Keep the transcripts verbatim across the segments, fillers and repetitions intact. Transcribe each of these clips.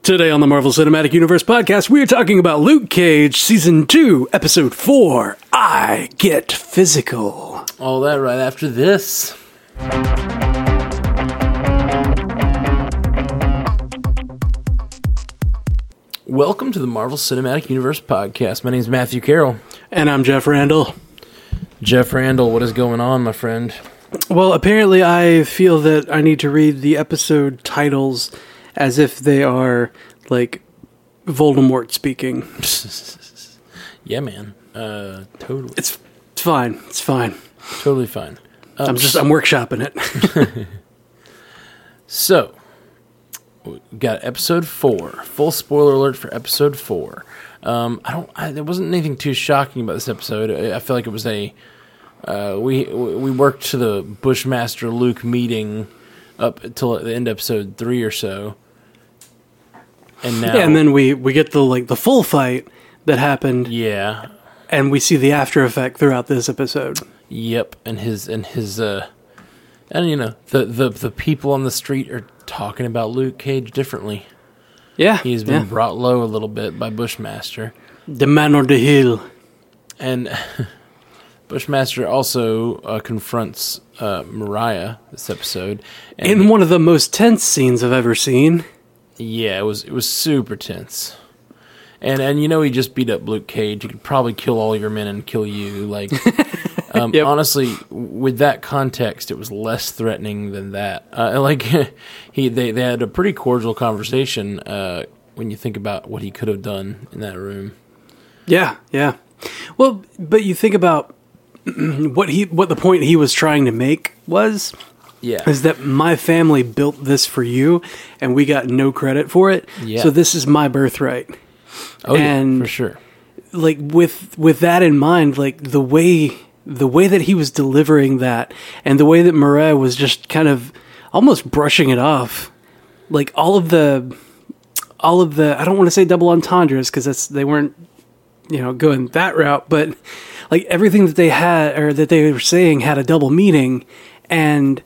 Today on the Marvel Cinematic Universe podcast, we are talking about Luke Cage Season two, Episode four, I Get Physical. All that right after this. Welcome to the Marvel Cinematic Universe podcast. My name is Matthew Carroll. And I'm Jeff Randall. Jeff Randall, what is going on, my friend? Well, apparently I feel that I need to read the episode titles as if they are, like, Voldemort speaking. Yeah, man. Uh, totally. It's, it's fine. It's fine. Totally fine. Um, I'm just, I'm workshopping it. So, we got episode four. Full spoiler alert for episode four. Um, I don't, I, there wasn't anything too shocking about this episode. I, I feel like it was a, uh, we, we worked to the Bushmaster Luke meeting up until the end of episode three or so. And now, yeah, and then we, we get the, like, the full fight that happened. yeah, And we see the after effect throughout this episode. yep, and his and his uh, and you know the the the people on the street are talking about Luke Cage differently. Yeah. He's been yeah. brought low a little bit by Bushmaster, The man on the hill. and Bushmaster also uh, confronts uh, Mariah this episode. And In one of the most tense scenes I've ever seen. yeah, it was it was super tense. And and you know he just beat up Luke Cage. He could probably kill all your men and kill you. Like, um, Yep. honestly, with that context, it was less threatening than that. Uh, like he they, they had a pretty cordial conversation uh, when you think about what he could have done in that room. Yeah, yeah. Well, but you think about what he what the point he was trying to make was Yeah, is that my family built this for you and we got no credit for it. Yeah. So this is my birthright. oh and- yeah, for sure. Like with with that in mind, like the way the way that he was delivering that and the way that Mariah was just kind of almost brushing it off. Like all of the all of the I don't want to say double entendres because that's they weren't you know going that route, but like everything that they had or that they were saying had a double meaning, and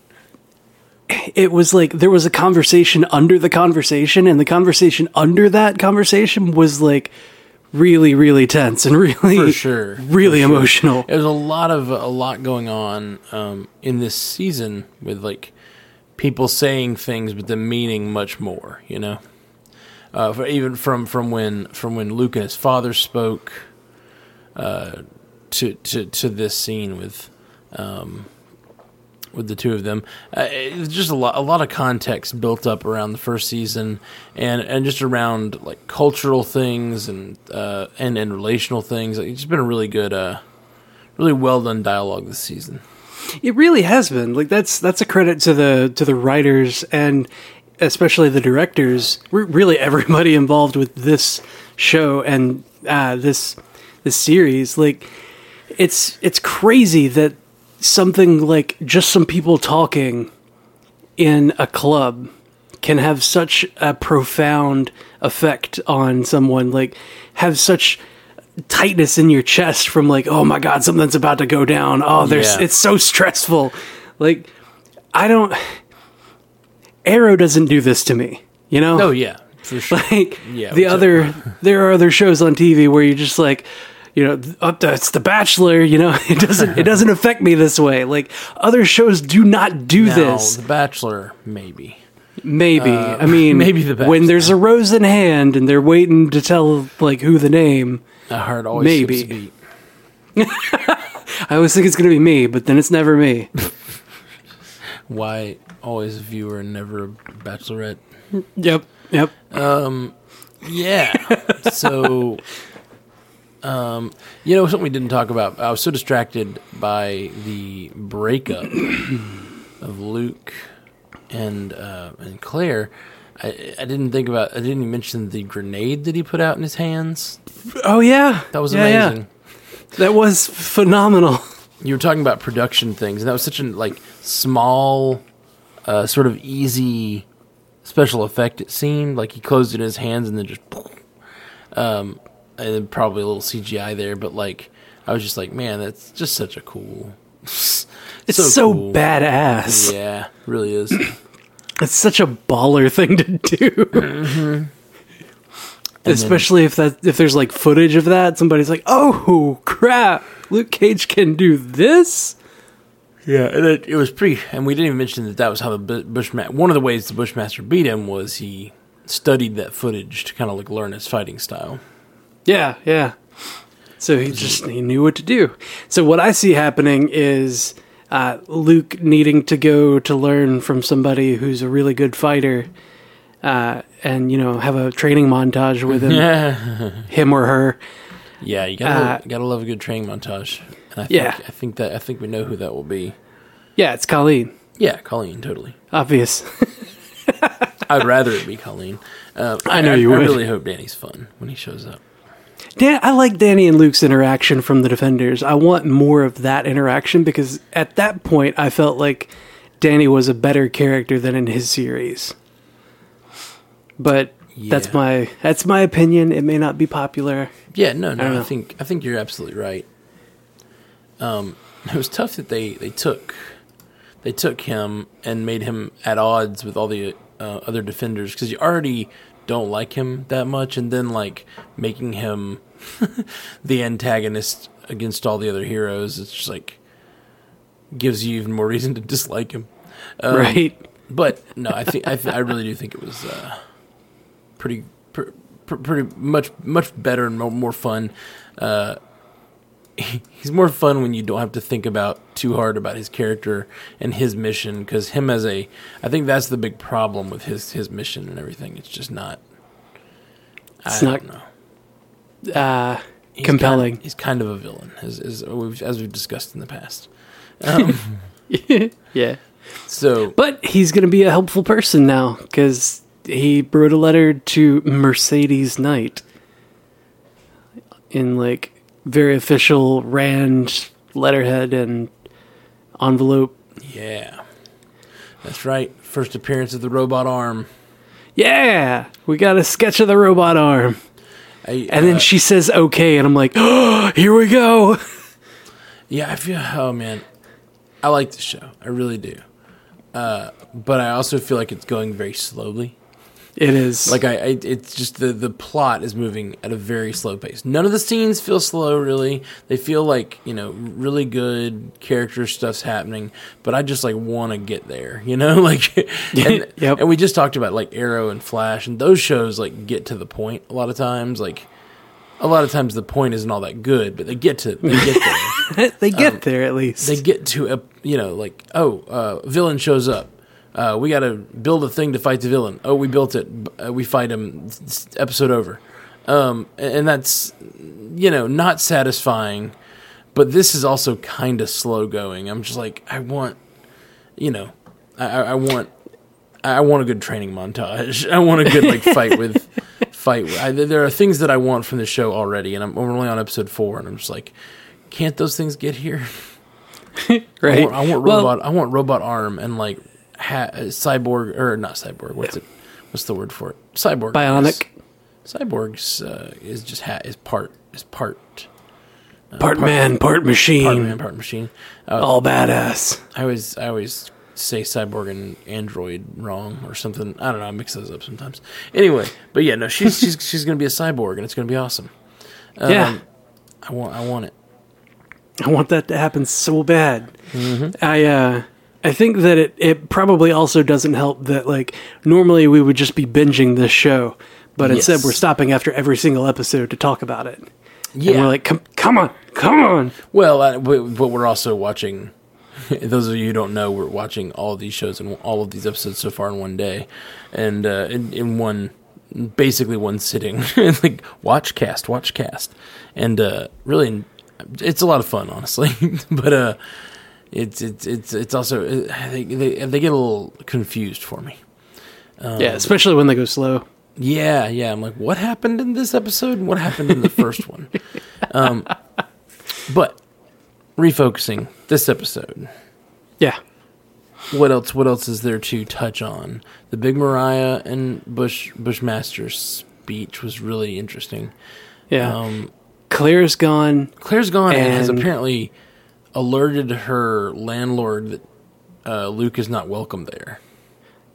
it was like there was a conversation under the conversation, and the conversation under that conversation was like really, really tense and really, For sure. really For sure. emotional. There's a lot of a lot going on um, in this season with like people saying things, but them meaning much more. You know, uh, for, even from, from when from when Luke and his father spoke uh, to to to this scene with um, with the two of them. Uh, it's just a lot a lot of context built up around the first season, and, and just around like cultural things and uh, and and relational things. It's just been a really good, uh, really well done dialogue this season. It really has been. Like that's that's a credit to the to the writers and especially the directors. Re- Really, everybody involved with this show and uh, this this series. Like it's it's crazy that something like just some people talking in a club can have such a profound effect on someone, like have such tightness in your chest from like, oh my God, something's about to go down. Oh, there's, Yeah. it's so stressful. Like, I don't, Arrow doesn't do this to me, you know? Oh yeah, for sure. Like Yeah, the which- other, there are other shows on T V where you're just like, you know, up to, it's The Bachelor. You know, it doesn't it doesn't affect me this way. Like other shows do not do Now, this. The Bachelor, maybe. Maybe uh, I mean, maybe The when Bachelor. there's a rose in hand and they're waiting to tell like who the name. I heard always Maybe. skips a beat. I always think it's going to be me, but then it's never me. Why always a viewer and never a bachelorette? Yep, yep. Yeah. So, um, you know, something we didn't talk about. I was so distracted by the breakup of Luke and uh, and Claire. I, I didn't think about. I didn't even mention the grenade that he put out in his hands. Oh yeah, That was Yeah, yeah. amazing. That was phenomenal. You were talking about production things, and that was such a like small, uh, sort of easy special effect. It seemed like he closed it in his hands and then just, um, and then probably a little C G I there. But like, I was just like, man, that's just such a cool. It's so, cool. badass. Yeah, really is. It's such a baller thing to do. Mm-hmm. Especially then, if that if there's like footage of that, somebody's like, "Oh crap, Luke Cage can do this." Yeah, and it, it was pretty. And we didn't even mention that that was how the Bushmaster. One of the ways the Bushmaster beat him was he studied that footage to kind of like learn his fighting style. Yeah, yeah. So he just he knew what to do. So what I see happening is uh, Luke needing to go to learn from somebody who's a really good fighter. Uh, and, you know, have a training montage with him, him or her. Yeah, you gotta, uh, love, you gotta love a good training montage. And I think, yeah. I think that, I think we know who that will be. Yeah, it's Colleen. Yeah, Colleen, totally. Obvious. I'd rather it be Colleen. Uh, I know I, you I would. I really hope Danny's fun when he shows up. Dan, I like Danny and Luke's interaction from the Defenders. I want more of that interaction because at that point I felt like Danny was a better character than in his series. But yeah. that's my that's my opinion. It may not be popular. Yeah, no, no. I, I think I think you're absolutely right. Um, it was tough that they, they took they took him and made him at odds with all the uh, other Defenders because you already don't like him that much, and then like making him the antagonist against all the other heroes. It's just like gives you even more reason to dislike him. Um, right. But no, I think I, th- I really do think it was. Uh, Pretty, pr- pr- pretty much, much better and more, more fun. Uh, he's more fun when you don't have to think about too hard about his character and his mission. Because him as a, I think that's the big problem with his his mission and everything. It's just not. It's I not. Don't know. Uh, he's compelling. Kind, he's kind of a villain, as as we've as we've discussed in the past. Um, yeah. So, but he's going to be a helpful person now because. He wrote a letter to Mercedes Knight in like very official Rand letterhead and envelope. Yeah, that's right. First appearance of the robot arm. Yeah, we got a sketch of the robot arm. I, and then uh, she says okay, and I'm like, oh, here we go. Yeah, I feel, oh man, I like the show. I really do. Uh, but I also feel like it's going very slowly. It is. Like, I, I it's just the, the plot is moving at a very slow pace. None of the scenes feel slow, really. They feel like, you know, really good character stuff's happening, but I just, like, want to get there, you know? Like, and, yep. and we just talked about, like, Arrow and Flash, and those shows, like, get to the point a lot of times. Like, a lot of times the point isn't all that good, but they get to, they get there. they get um, there, at least. They get to, a, you know, like, oh, uh, villain shows up. Uh, we got to build a thing to fight the villain. Oh, we built it. Uh, we fight him. Episode over. Um, and that's, you know, not satisfying. But this is also kind of slow going. I'm just like, I want, you know, I, I want, I want a good training montage. I want a good like fight with, fight. With, I, there are things that I want from the show already, and I'm we're only on episode four, and I'm just like, can't those things get here? Right. I want, I want well, robot. I want robot arm and like. Ha- cyborg or not cyborg? What's it? What's the word for it? Cyborg. Bionic. Is, cyborg's uh, is just ha- is part is part uh, part, part man, part machine. Part man, part machine. Uh, All badass. I always I always say cyborg and android wrong or something. I don't know. I mix those up sometimes. Anyway, but yeah, no, she's she's she's gonna be a cyborg and it's gonna be awesome. Um, yeah, I want I want it. I want that to happen so bad. Mm-hmm. I uh. I think that it, it probably also doesn't help that, like, normally we would just be binging this show, but yes. instead we're stopping after every single episode to talk about it. Yeah. And we're like, come, come on, come on. Well, uh, but we're also watching, those of you who don't know, we're watching all of these shows and all of these episodes so far in one day, and uh, in, in one, basically one sitting, like, watch, cast, watch, cast. And uh, really, it's a lot of fun, honestly, but... uh. It's it's it's it's also they they they get a little confused for me. Um, yeah, especially when they go slow. Yeah, yeah. I'm like, what happened in this episode? And what happened in the first one? Um, but refocusing this episode. Yeah. What else? What else is there to touch on? The big Mariah and Bush Bushmaster's speech was really interesting. Yeah. Um, Claire's gone. Claire's gone and, and has and apparently alerted her landlord that uh, Luke is not welcome there.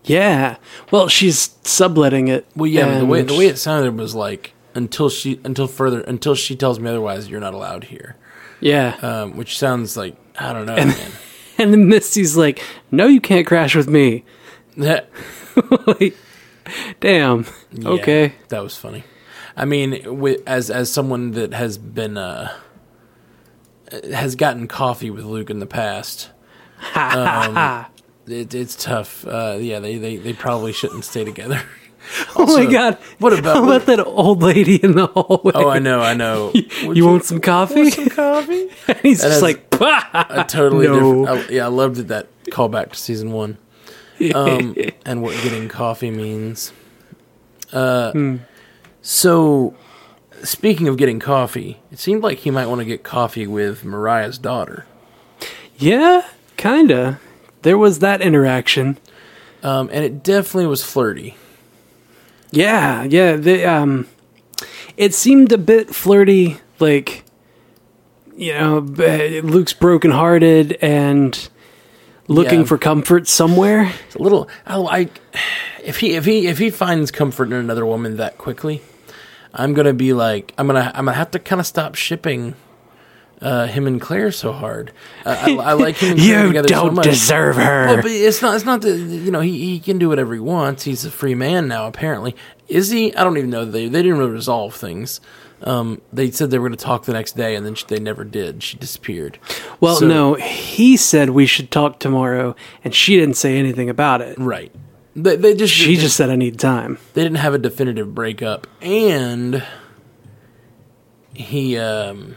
Yeah. Well, she's subletting it. Well, yeah, but the way and- the way it sounded was like until she until further until she tells me otherwise, you're not allowed here. Yeah. Um, which sounds like I don't know, And- man. And then Misty's like, "No, you can't crash with me." That, Like, damn. yeah, Okay. that was funny. I mean, wi- as as someone that has been uh, has gotten coffee with Luke in the past, um, it, it's tough. Uh, yeah, they, they, they probably shouldn't stay together. Oh my Also, god. What about How about that old lady in the hallway? Oh, I know, I know. Would You, want some coffee? want some coffee? And he's That just has like, A totally No. different. I, yeah, I loved it, that callback to season one, um, and what getting coffee means. Uh, Hmm. So, speaking of getting coffee, it seemed like he might want to get coffee with Mariah's daughter. yeah, kinda. There was that interaction. Um, and it definitely was flirty. Yeah, yeah. The, um, it seemed a bit flirty, like, you know, b- Luke's brokenhearted and looking Yeah. for comfort somewhere. It's a little. I like if he if he if he finds comfort in another woman that quickly, I'm gonna be like I'm gonna I'm gonna have to kind of stop shipping uh, him and Claire so hard. Uh, I, I like him and Claire You together so don't much. deserve her. Well, but it's not. It's not that you know he, he can do whatever he wants. He's a free man now. Apparently, is he? I don't even know. They they didn't really resolve things. Um, they said they were going to talk the next day, and then she, they never did. She disappeared. Well, So- no, he said we should talk tomorrow, and she didn't say anything about it. Right. They, they just She they, just said I need time. they didn't have a definitive breakup, and he um,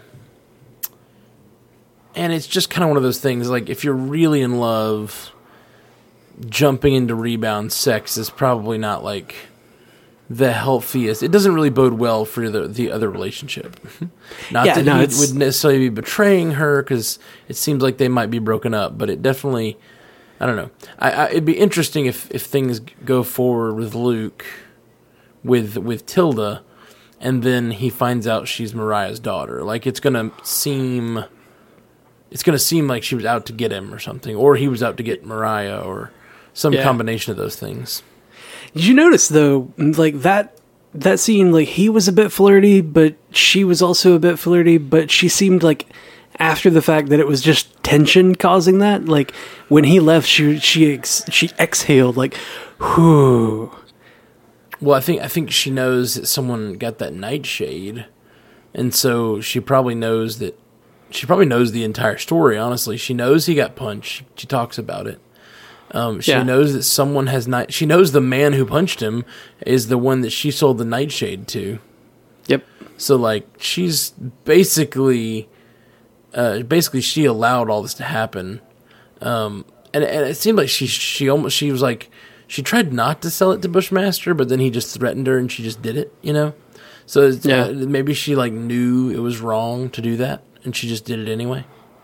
and it's just kind of one of those things. Like if you're really in love, jumping into rebound sex is probably not like the healthiest. It doesn't really bode well for the the other relationship. Not Yeah, that no, he it's- would necessarily be betraying her, because it seems like they might be broken up. But it definitely, I don't know. I, I, it'd be interesting if, if things go forward with Luke, with with Tilda, and then he finds out she's Mariah's daughter. Like it's gonna seem, it's gonna seem like she was out to get him or something, or he was out to get Mariah, or some Yeah. combination of those things. Did you notice though, like that that scene, like he was a bit flirty, but she was also a bit flirty, but she seemed like after the fact that it was just tension causing that. Like when he left, she she ex, she exhaled like, whew. Well, I think I think she knows that someone got that nightshade, and so she probably knows that she probably knows the entire story. Honestly, she knows he got punched. She, she talks about it. Um, she Yeah. knows that someone has night. She knows the man who punched him is the one that she sold the nightshade to. Yep. So, like, she's basically, uh, basically, she allowed all this to happen, um, and and it seemed like she she almost she was like she tried not to sell it to Bushmaster, but then he just threatened her, and she just did it, you know. So it's, Yeah. uh, maybe she like knew it was wrong to do that, and she just did it anyway.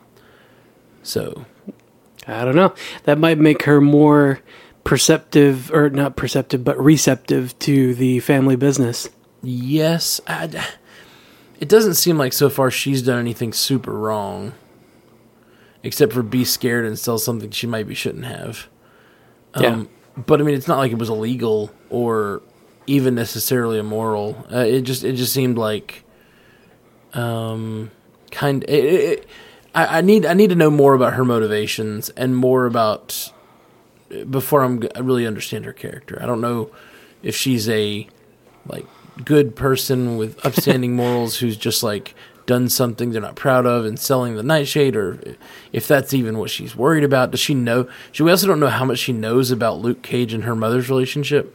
So I don't know. That might make her more perceptive, or not perceptive, but receptive to the family business. yes, I, it doesn't seem like so far she's done anything super wrong, except for be scared and sell something she maybe shouldn't have. Um, Yeah. But I mean, it's not like it was illegal or even necessarily immoral. Uh, it just it just seemed like, um, kind. It, it, it, I, I need I need to know more about her motivations and more about before I'm g- I really understand her character. I don't know if she's a like good person with upstanding morals who's just like done something they're not proud of and selling the nightshade, or if that's even what she's worried about. Does she know? She, we also don't know how much she knows about Luke Cage and her mother's relationship.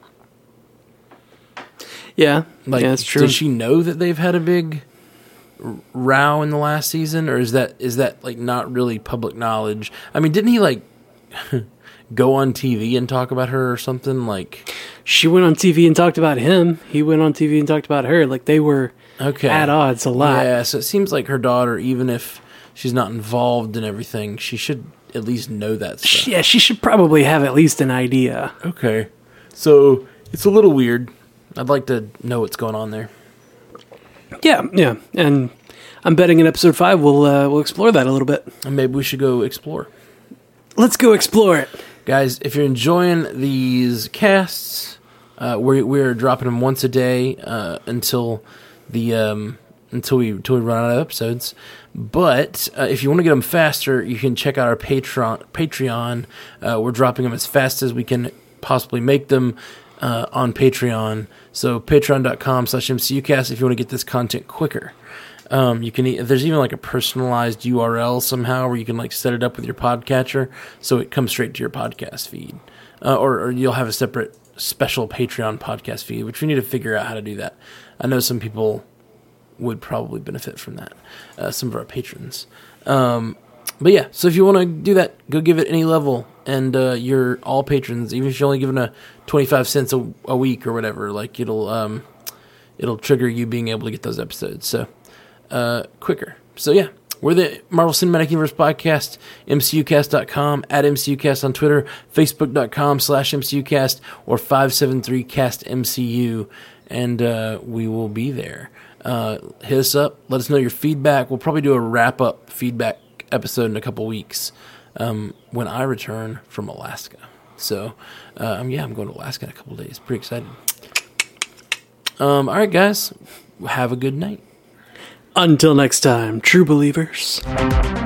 Yeah, Like, yeah, that's true. does she know that they've had a big r- row in the last season, or is that is that like not really public knowledge? I mean, didn't he like go on T V and talk about her or something? Like, She went on T V and talked about him. He went on T V and talked about her. Like they were okay, at odds a lot. Yeah, so it seems like her daughter, even if she's not involved in everything, she should at least know that stuff. She- yeah, she should probably have at least an idea. Okay, so it's a little weird. I'd like to know what's going on there. Yeah, yeah, and I'm betting in episode five we'll uh, we'll explore that a little bit. And maybe we should go explore. Let's go explore it. guys, if you're enjoying these casts, uh, we're we're dropping them once a day uh, until the um, until we until we run out of episodes. But uh, if you want to get them faster, you can check out our Patreon. Patreon, uh, we're dropping them as fast as we can possibly make them uh, on Patreon. So patreon.com slash MCUcast if you want to get this content quicker. Um, you can. There's even like a personalized U R L somehow where you can like set it up with your podcatcher so it comes straight to your podcast feed, uh, or, or you'll have a separate special Patreon podcast feed, which we need to figure out how to do that. I know some people would probably benefit from that, uh, some of our patrons. Um, but yeah, so if you want to do that, go give it any level, and uh, you're all patrons, even if you're only giving a twenty-five cents a, a week or whatever, like it'll um, it'll trigger you being able to get those episodes so uh, quicker. So yeah, we're the Marvel Cinematic Universe Podcast, M C U cast dot com, at M C U cast on Twitter, Facebook.com slash MCUcast, or five seven three cast M C U, and uh, we will be there. Uh, hit us up. Let us know your feedback. We'll probably do a wrap-up feedback episode in a couple weeks um, when I return from Alaska. So, um, yeah, I'm going to Alaska in a couple days. Pretty excited. Um, all right, guys. Have a good night. Until next time, true believers.